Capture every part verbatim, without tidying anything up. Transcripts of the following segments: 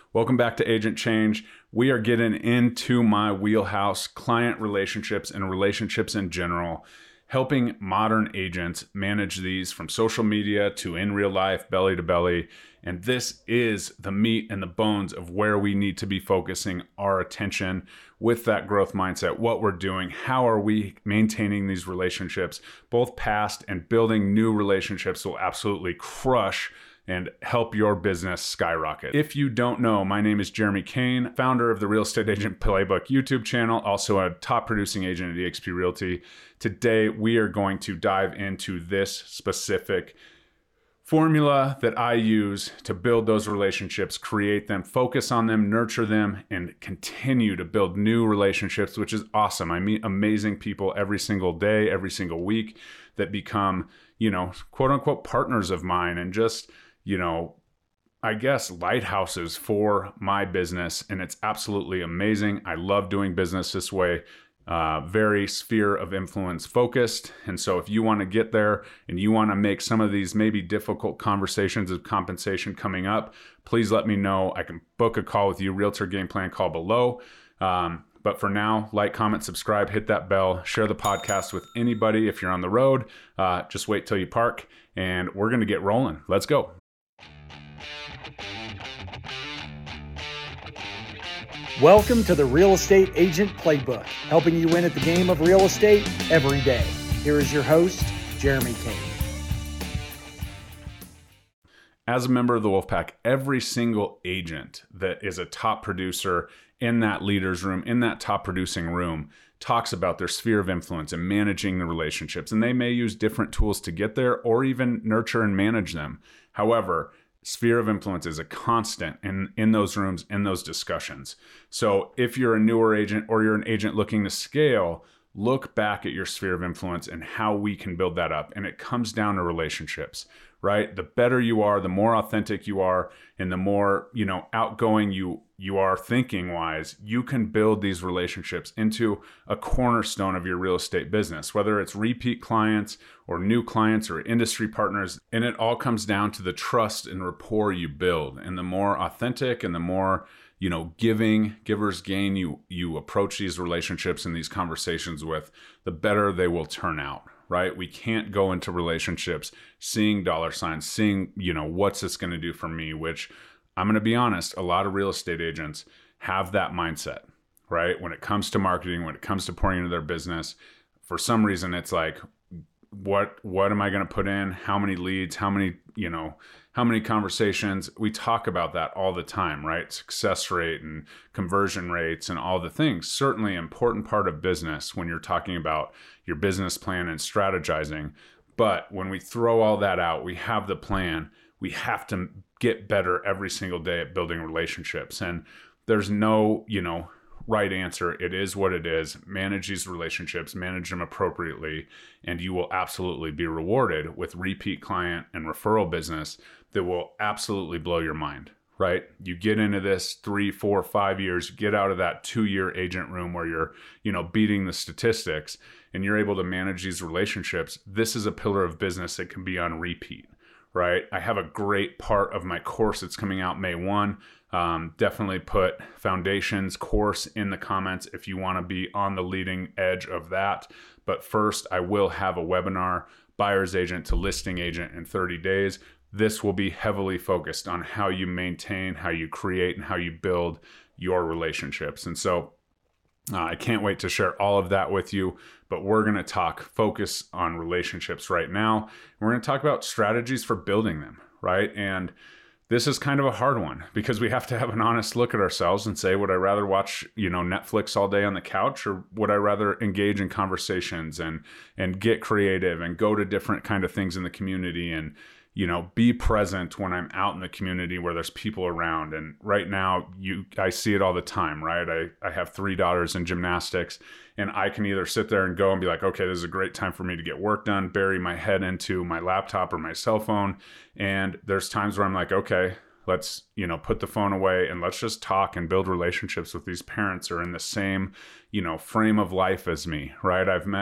Welcome back to Agent Change. We are getting into my wheelhouse, client relationships and relationships in general, helping modern agents manage these from social media to in real life, belly to belly. And this is the meat and the bones of where we need to be focusing our attention with that growth mindset, what we're doing, how are we maintaining these relationships, both past and building new relationships will absolutely crush and help your business skyrocket. If you don't know, my name is Jeremy Kane, founder of the Real Estate Agent Playbook YouTube channel, also a top producing agent at eXp Realty. Today, we are going to dive into this specific formula that I use to build those relationships, create them, focus on them, nurture them, and continue to build new relationships, which is awesome. I meet amazing people every single day, every single week that become, you know, quote unquote partners of mine and just, you know, I guess lighthouses for my business. And it's absolutely amazing. I love doing business this way. Uh, very sphere of influence focused. And so if you want to get there and you want to make some of these maybe difficult conversations of compensation coming up, please let me know. I can book a call with you, Realtor Game Plan call below. Um, but for now, like, comment, subscribe, hit that bell, share the podcast with anybody. If you're on the road, uh, just wait till you park and we're going to get rolling. Let's go. Welcome to the Real Estate Agent Playbook, helping you win at the game of real estate every day. Here is your host, Jeremy Kane. As a member of the Wolfpack, every single agent that is a top producer in that leader's room, in that top producing room, talks about their sphere of influence and managing the relationships. And they may use different tools to get there or even nurture and manage them. However, sphere of influence is a constant in, in those rooms, in those discussions. So if you're a newer agent or you're an agent looking to scale, look back at your sphere of influence and how we can build that up. And it comes down to relationships, right? The better you are, the more authentic you are, and the more, you know, outgoing you you are thinking wise, you can build these relationships into a cornerstone of your real estate business, whether it's repeat clients or new clients or industry partners. And it all comes down to the trust and rapport you build. And the more authentic and the more, you know, giving, givers gain you you approach these relationships and these conversations with, the better they will turn out, right? We can't go into relationships seeing dollar signs, seeing, you know, what's this going to do for me, which I'm going to be honest, a lot of real estate agents have that mindset, right? When it comes to marketing, when it comes to pouring into their business, for some reason, it's like, what, what am I going to put in? How many leads? How many, you know, how many conversations? We talk about that all the time, right? Success rate and conversion rates and all the things. Certainly an important part of business when you're talking about your business plan and strategizing. But when we throw all that out, we have the plan. We have to get better every single day at building relationships. And there's no, you know, right answer. It is what it is. Manage these relationships, manage them appropriately, and you will absolutely be rewarded with repeat client and referral business that will absolutely blow your mind, right? You get into this three, four, five years, get out of that two-year agent room where you're, you know, beating the statistics, and you're able to manage these relationships. This is a pillar of business that can be on repeat, right? I have a great part of my course that's coming out May first. Um, definitely put Foundations course in the comments if you want to be on the leading edge of that. But first, I will have a webinar, Buyer's Agent to Listing Agent in thirty days. This will be heavily focused on how you maintain, how you create, and how you build your relationships. And so uh, I can't wait to share all of that with you. But we're going to talk, focus on relationships right now. We're going to talk about strategies for building them, right? And this is kind of a hard one because we have to have an honest look at ourselves and say, would I rather watch, you know, Netflix all day on the couch, or would I rather engage in conversations and and get creative and go to different kind of things in the community and, you know, be present when I'm out in the community where there's people around. And right now, you, I see it all the time, right? I, I have three daughters in gymnastics, and I can either sit there and go and be like, okay, this is a great time for me to get work done, bury my head into my laptop or my cell phone. And there's times where I'm like, okay, let's, you know, put the phone away and let's just talk and build relationships with these parents who are in the same, you know, frame of life as me, right? I've met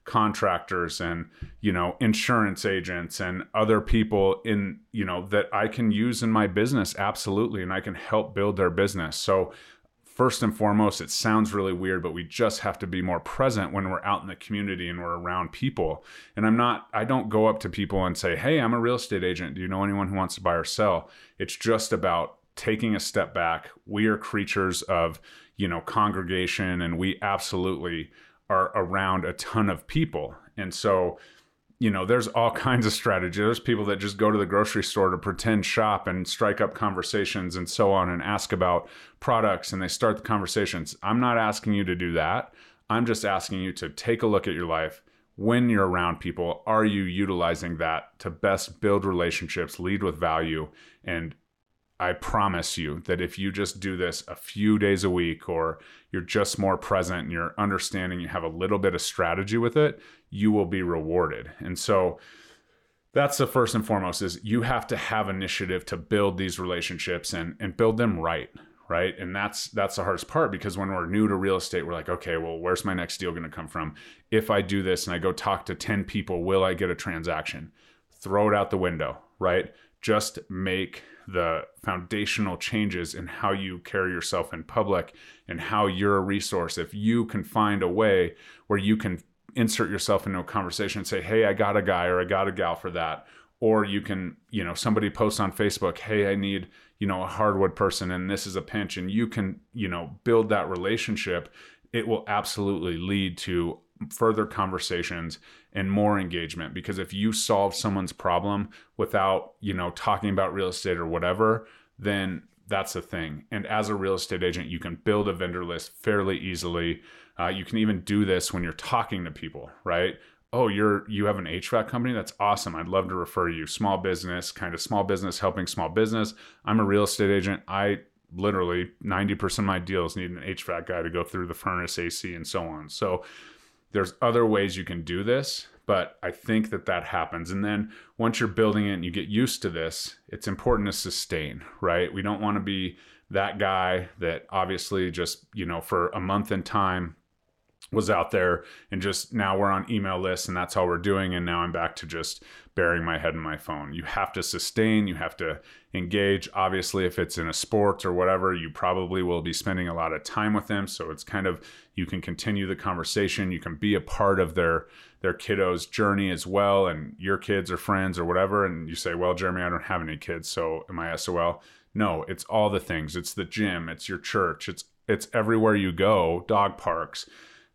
contractors and, you know, insurance agents and other people in, you know, that I can use in my business. Absolutely. And I can help build their business. So first and foremost, it sounds really weird, but we just have to be more present when we're out in the community and we're around people. And I'm not, I don't go up to people and say, hey, I'm a real estate agent. Do you know anyone who wants to buy or sell? It's just about taking a step back. We are creatures of, you know, congregation, and we absolutely are around a ton of people. And so, you know, there's all kinds of strategy. There's people that just go to the grocery store to pretend shop and strike up conversations and so on and ask about products, and they start the conversations. I'm not asking you to do that. I'm just asking you to take a look at your life. When you're around people, are you utilizing that to best build relationships, lead with value? And I promise you that if you just do this a few days a week, or you're just more present and you're understanding, you have a little bit of strategy with it, you will be rewarded. And so that's the first and foremost, is you have to have initiative to build these relationships and, and build them right. Right. And that's, that's the hardest part, because when we're new to real estate, we're like, okay, well, where's my next deal going to come from? If I do this and I go talk to ten people, will I get a transaction? Throw it out the window, right? Just make the foundational changes in how you carry yourself in public and how you're a resource. If you can find a way where you can insert yourself into a conversation and say, hey, I got a guy or I got a gal for that. Or you can, you know, somebody posts on Facebook, hey, I need, you know, a hardwood person and this is a pinch, and you can, you know, build that relationship. It will absolutely lead to further conversations and more engagement, because if you solve someone's problem without, you know, talking about real estate or whatever, then that's the thing. And as a real estate agent, you can build a vendor list fairly easily. Uh, you can even do this when you're talking to people, right? Oh, you're, you have an H V A C company? That's awesome. I'd love to refer you. Small business, kind of small business, helping small business. I'm a real estate agent. I literally ninety percent of my deals need an H V A C guy to go through the furnace, A C, and so on. So there's other ways you can do this, but I think that that happens. And then once you're building it and you get used to this, it's important to sustain, right? We don't want to be that guy that obviously just, you know, for a month in time was out there and just now we're on email lists and that's all we're doing. And now I'm back to just burying my head in my phone. You have to sustain, you have to engage. Obviously, if it's in a sport or whatever, you probably will be spending a lot of time with them. So it's kind of, you can continue the conversation. You can be a part of their, their kiddo's journey as well. And your kids or friends or whatever. And you say, well, Jeremy, I don't have any kids, so am I S O L? No, it's all the things. It's the gym, it's your church. It's, it's everywhere you go, dog parks.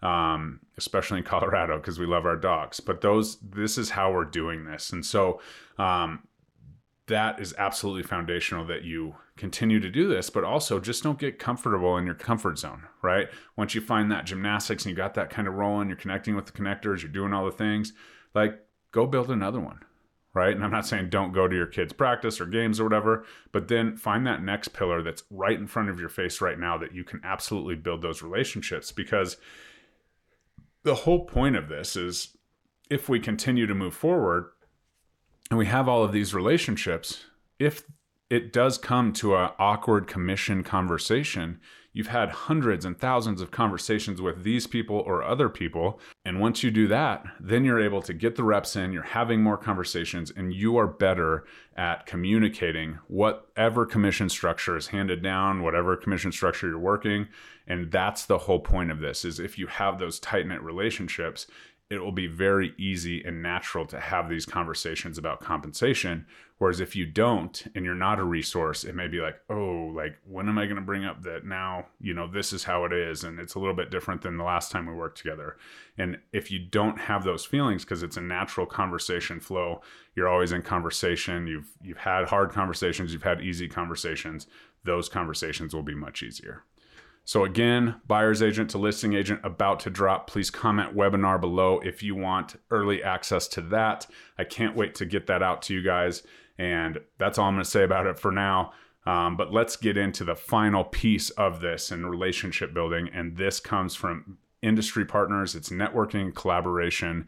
Um, especially in Colorado, because we love our dogs, but those, this is how we're doing this. And so, um, that is absolutely foundational that you continue to do this, but also just don't get comfortable in your comfort zone, right? Once you find that gymnastics and you got that kind of rolling, you're connecting with the connectors, you're doing all the things, like go build another one, right? And I'm not saying don't go to your kids' practice or games or whatever, but then find that next pillar that's right in front of your face right now that you can absolutely build those relationships. Because the whole point of this is, if we continue to move forward and we have all of these relationships, if it does come to an awkward commission conversation, you've had hundreds and thousands of conversations with these people or other people. And once you do that, then you're able to get the reps in, you're having more conversations, and you are better at communicating whatever commission structure is handed down, whatever commission structure you're working. And that's the whole point of this, is if you have those tight-knit relationships, it will be very easy and natural to have these conversations about compensation. Whereas if you don't, and you're not a resource, it may be like, oh, like, when am I going to bring up that now, you know, this is how it is. And it's a little bit different than the last time we worked together. And if you don't have those feelings, because it's a natural conversation flow, you're always in conversation. You've, you've had hard conversations, you've had easy conversations. Those conversations will be much easier. So again, buyer's agent to listing agent about to drop. Please comment webinar below if you want early access to that. I can't wait to get that out to you guys. And that's all I'm going to say about it for now. Um, but let's get into the final piece of this and relationship building. And this comes from industry partners. It's networking, collaboration.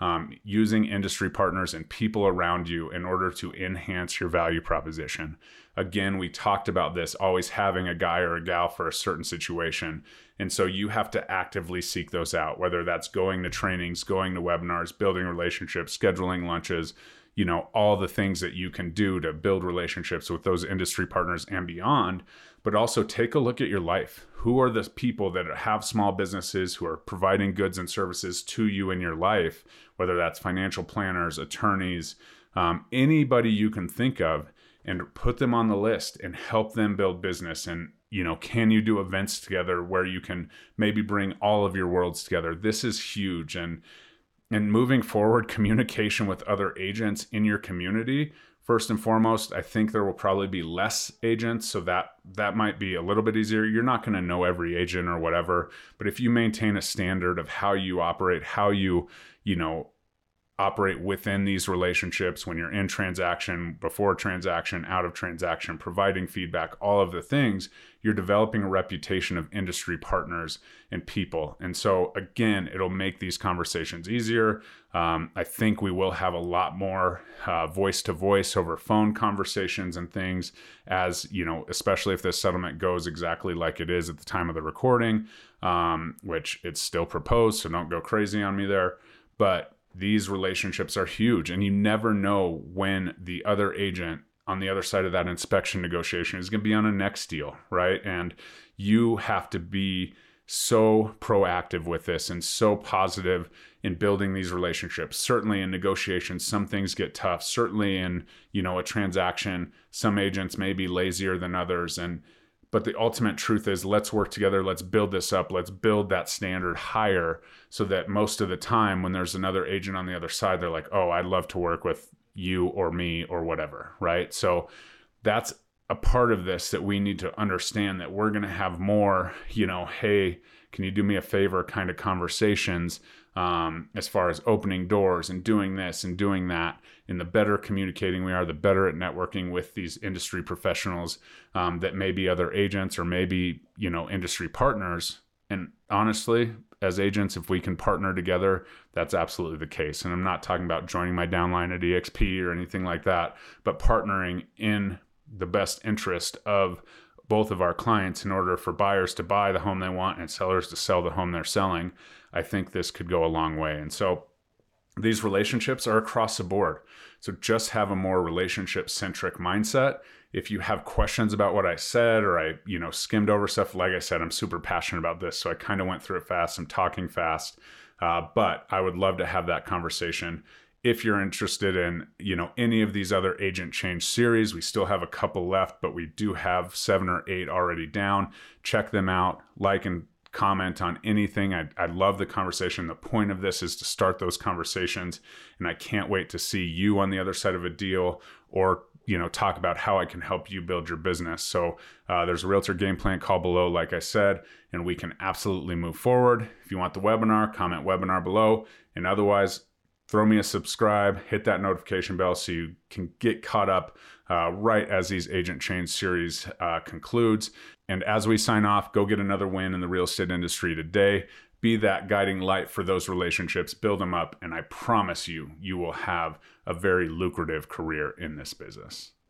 um, using industry partners and people around you in order to enhance your value proposition. Again, we talked about this, always having a guy or a gal for a certain situation. And so you have to actively seek those out, whether that's going to trainings, going to webinars, building relationships, scheduling lunches, you know, all the things that you can do to build relationships with those industry partners and beyond. But also take a look at your life. Who are the people that have small businesses who are providing goods and services to you in your life, whether that's financial planners, attorneys, um, anybody you can think of, and put them on the list and help them build business. And, you know, can you do events together where you can maybe bring all of your worlds together? This is huge. And And moving forward, communication with other agents in your community. First and foremost, I think there will probably be less agents, so that that might be a little bit easier. You're not going to know every agent or whatever, but if you maintain a standard of how you operate, how you, you know, operate within these relationships when you're in transaction, before transaction, out of transaction, providing feedback, all of the things, you're developing a reputation of industry partners and people. And so again, it'll make these conversations easier. Um, I think we will have a lot more uh, voice to voice over phone conversations and things, as you know, especially if this settlement goes exactly like it is at the time of the recording, um, which it's still proposed, so don't go crazy on me there. But these relationships are huge, and you never know when the other agent on the other side of that inspection negotiation is going to be on a next deal, right? And you have to be so proactive with this and so positive in building these relationships. Certainly in negotiations, some things get tough. Certainly in, you know, a transaction, some agents may be lazier than others. And But the ultimate truth is, let's work together. Let's build this up. Let's build that standard higher so that most of the time when there's another agent on the other side, they're like, oh, I'd love to work with you or me or whatever, right? So that's a part of this that we need to understand, that we're going to have more, you know, hey, can you do me a favor kind of conversations um, as far as opening doors and doing this and doing that. And the better communicating we are, the better at networking with these industry professionals um, that may be other agents or maybe, you know, industry partners. And honestly, as agents, if we can partner together, that's absolutely the case. And I'm not talking about joining my downline at E X P or anything like that, but partnering in the best interest of both of our clients in order for buyers to buy the home they want and sellers to sell the home they're selling. I think this could go a long way. And so these relationships are across the board. So just have a more relationship-centric mindset. If you have questions about what I said, or I, you know, skimmed over stuff, like I said, I'm super passionate about this. So I kind of went through it fast. I'm talking fast, uh, but I would love to have that conversation. If you're interested in, you know, any of these other agent change series, we still have a couple left, but we do have seven or eight already down. Check them out, like and comment on anything. I, I love the conversation. The point of this is to start those conversations, and I can't wait to see you on the other side of a deal, or, you know, talk about how I can help you build your business. So uh, there's a Realtor Game Plan call below, like I said, and we can absolutely move forward. If you want the webinar, comment webinar below, and otherwise, throw me a subscribe, hit that notification bell so you can get caught up uh, right as these agent change series uh, concludes. And as we sign off, go get another win in the real estate industry today. Be that guiding light for those relationships, build them up, and I promise you, you will have a very lucrative career in this business.